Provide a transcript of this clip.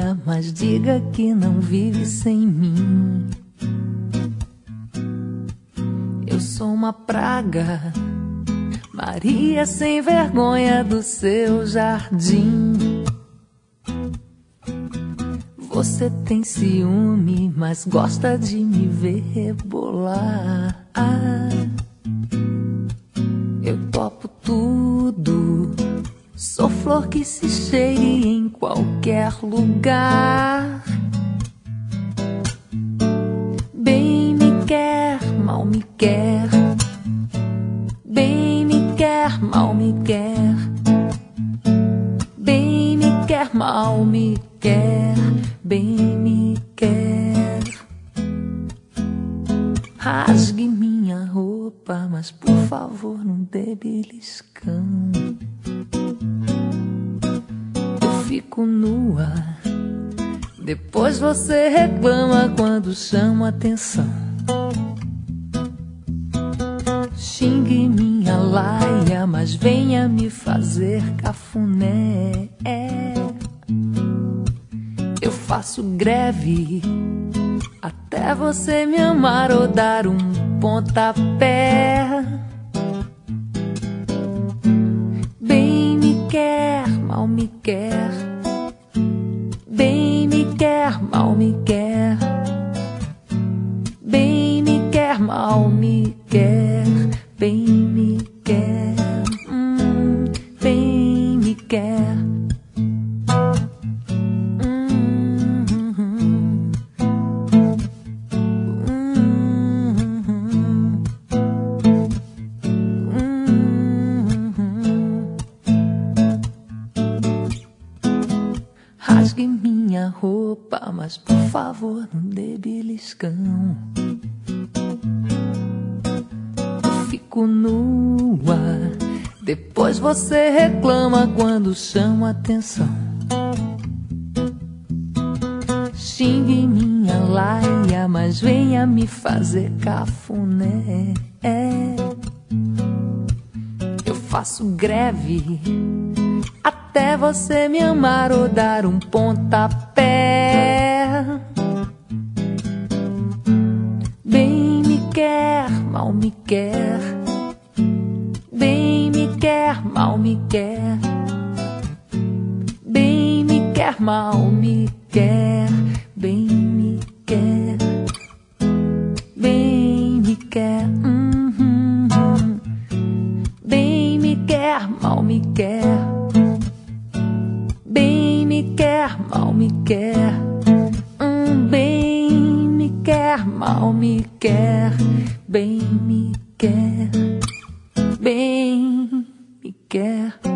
dia, mas diga que não vive sem mim. Eu sou uma praga, Maria sem vergonha do seu jardim. Você tem ciúme, mas gosta de me ver rebolar. Eu topo tudo, sou flor que se cheire em qualquer lugar. Bem me quer, mal me quer. Bem me quer, mal me quer. Bem me quer, mal me quer. Bem me quer. Rasgue minha roupa, mas por favor não dê beliscão. Eu fico nua, depois você reclama quando chamo atenção. Xingue minha laia, mas venha me fazer cafuné. Eu faço greve até você me amar ou dar um pontapé. Bem me quer, mal me quer. Bem me quer, mal me quer. Bem me quer, mal me quer. Bem me quer, bem me quer. Rasgue minha roupa, mas por favor não dê beliscão. Eu fico nua, depois você reclama quando chamo atenção. Xingue minha laia, mas venha me fazer cafuné. Eu faço greve até você me amar ou dar um pontapé. Bem me quer, mal me quer. Bem me quer, mal me quer. Bem me quer, mal me quer. Bem me quer. Bem me quer. Bem me quer, mal me quer. Bem me quer, mal me quer. Bem me quer, mal me quer. Bem me quer. Bem me quer.